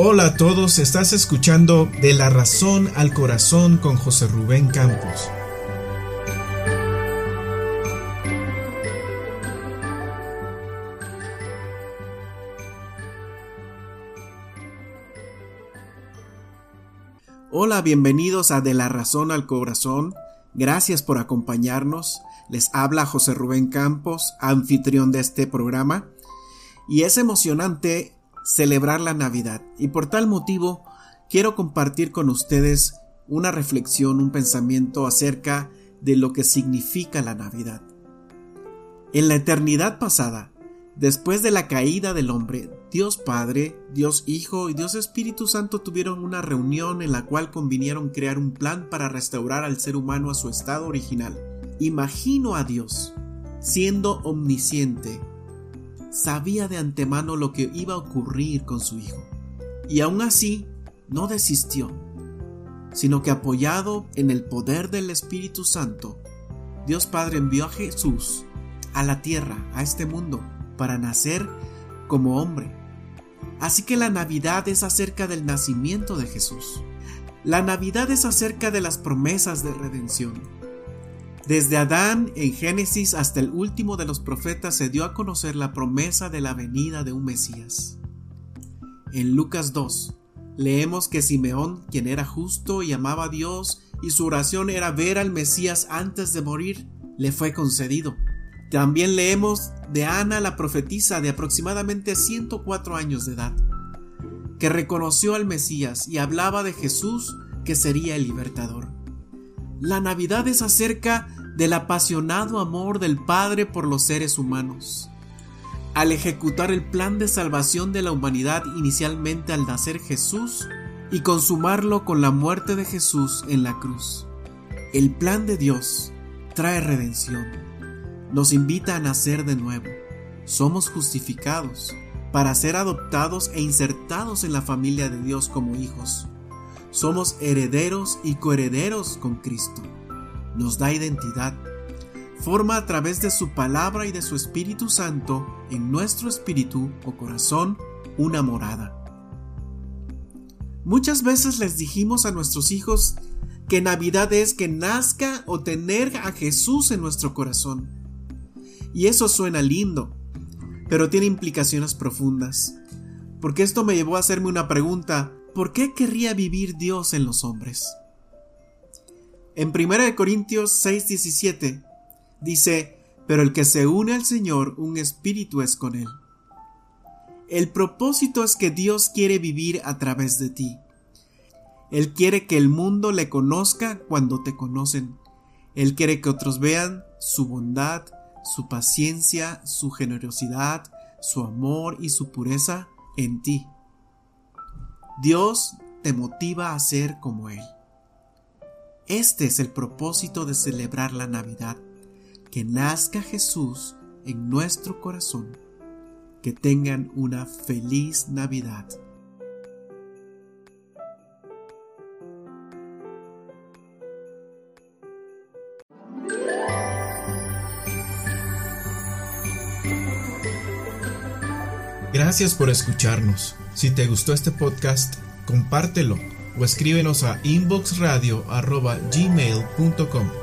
Hola a todos, estás escuchando De la Razón al Corazón con José Rubén Campos. Hola, bienvenidos a De la Razón al Corazón. Gracias por acompañarnos. Les habla José Rubén Campos, anfitrión de este programa. Y es emocionante celebrar la Navidad. Y por tal motivo, quiero compartir con ustedes una reflexión, un pensamiento acerca de lo que significa la Navidad. En la eternidad pasada, después de la caída del hombre, Dios Padre, Dios Hijo y Dios Espíritu Santo tuvieron una reunión en la cual convinieron crear un plan para restaurar al ser humano a su estado original. Imagino a Dios, siendo omnisciente, sabía de antemano lo que iba a ocurrir con su Hijo. Y aún así, no desistió, sino que apoyado en el poder del Espíritu Santo, Dios Padre envió a Jesús a la tierra, a este mundo, para nacer como hombre. Así que la Navidad es acerca del nacimiento de Jesús. La Navidad es acerca de las promesas de redención. Desde Adán en Génesis hasta el último de los profetas se dio a conocer la promesa de la venida de un Mesías. En Lucas 2 leemos que Simeón, quien era justo y amaba a Dios, y su oración era ver al Mesías antes de morir, le fue concedido. También leemos de Ana, la profetisa de aproximadamente 104 años de edad, que reconoció al Mesías y hablaba de Jesús, que sería el libertador. La Navidad es acerca del apasionado amor del Padre por los seres humanos. Al ejecutar el plan de salvación de la humanidad inicialmente al nacer Jesús y consumarlo con la muerte de Jesús en la cruz. El plan de Dios trae redención. Nos invita a nacer de nuevo. Somos justificados para ser adoptados e insertados en la familia de Dios como hijos. Somos herederos y coherederos con Cristo. Nos da identidad. Forma a través de su palabra y de su Espíritu Santo en nuestro espíritu o corazón una morada. Muchas veces les dijimos a nuestros hijos que Navidad es que nazca o tener a Jesús en nuestro corazón. Y eso suena lindo, pero tiene implicaciones profundas. Porque esto me llevó a hacerme una pregunta: ¿por qué querría vivir Dios en los hombres? En 1 Corintios 6:17 dice: pero el que se une al Señor, un espíritu es con él. El propósito es que Dios quiere vivir a través de ti. Él quiere que el mundo le conozca cuando te conocen. Él quiere que otros vean su bondad, su paciencia, su generosidad, su amor y su pureza en ti. Dios te motiva a ser como Él. Este es el propósito de celebrar la Navidad, que nazca Jesús en nuestro corazón. Que tengan una feliz Navidad. Gracias por escucharnos. Si te gustó este podcast, compártelo o escríbenos a inboxradio@gmail.com.